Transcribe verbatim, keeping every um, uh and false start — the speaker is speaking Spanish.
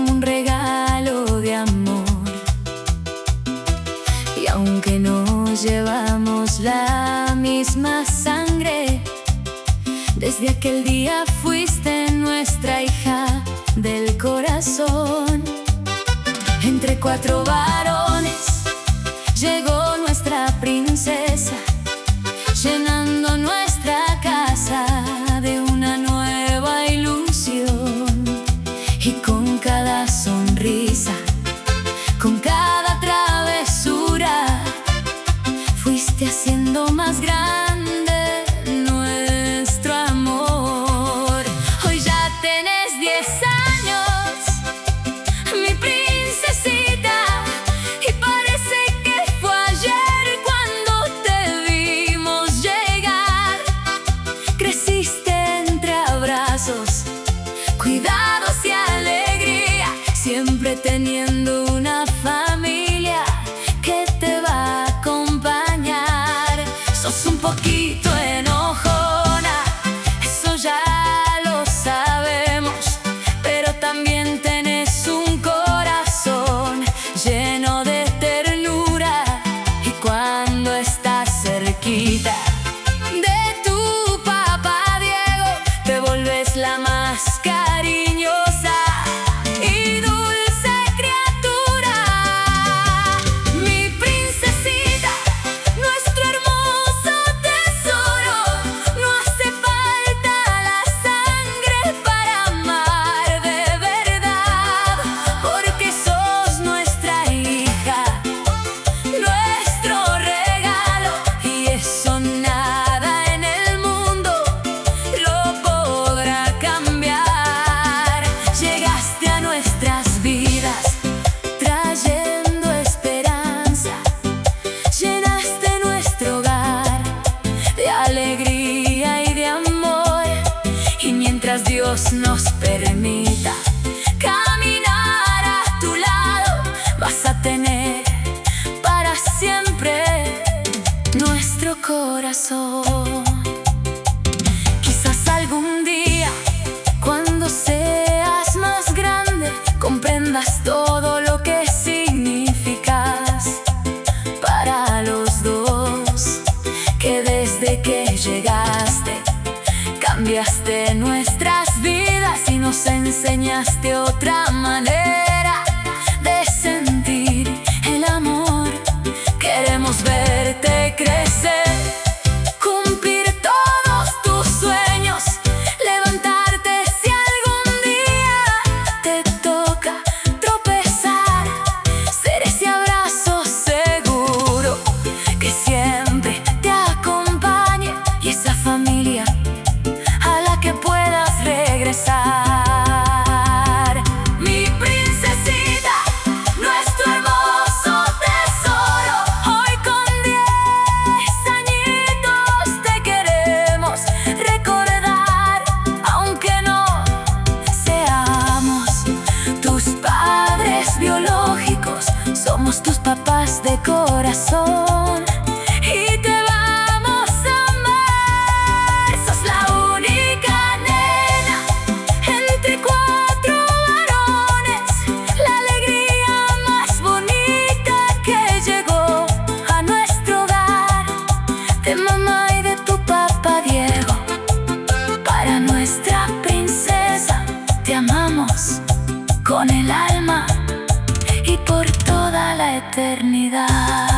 un regalo de amor. Y aunque no llevamos la misma sangre, desde aquel día fuiste nuestra hija del corazón. Entre cuatro varones llegó nuestra princesa, llenando nuestra casa de una nueva ilusión. Y con cada sonrisa, con cada travesura, fuiste haciendo más grande nuestro amor. Hoy ya tenés diez años, mi princesita, y parece que fue ayer cuando te vimos llegar. Creciste entre abrazos, cuidados y alegría, siempre teniendo una familia que te va a acompañar. Sos un poquito enojona, eso ya lo sabemos, pero también tenés un corazón lleno de ternura. Y cuando estás cerquita de tu papá Diego, te volves la más cariñosa y dulce criatura. Mi princesita, nuestro hermoso tesoro, no hace falta la sangre para amar de verdad, porque sos nuestra hija, nuestro regalo, y eso nada en el mundo lo podrá cambiar. Llegaste a nuestras vidas trayendo esperanza, llenaste nuestro hogar de alegría y de amor. Y mientras Dios nos permita caminar a tu lado, vas a tener para siempre nuestro corazón. Quizás algún día, cuando seas más grande, comprendas todo lo que significas para los dos, que desde que llegaste cambiaste nuestras vidas y nos enseñaste otra manera de sentir el amor. Queremos verte crecer, cumplir todos tus sueños, levantarte si algún día te toca tropezar, ser ese abrazo seguro que siempre te acompañe, y esa familia a la que puedas regresar. Mi princesita, nuestro hermoso tesoro, hoy con diez añitos te queremos recordar. Aunque no seamos tus padres biológicos, somos tus papás de corazón y te vamos a amar. Sos la única nena entre cuatro varones, la alegría más bonita que llegó a nuestro hogar. De mamá y de tu papá Diego, para nuestra princesa, te amamos con el alma y por toda la eternidad.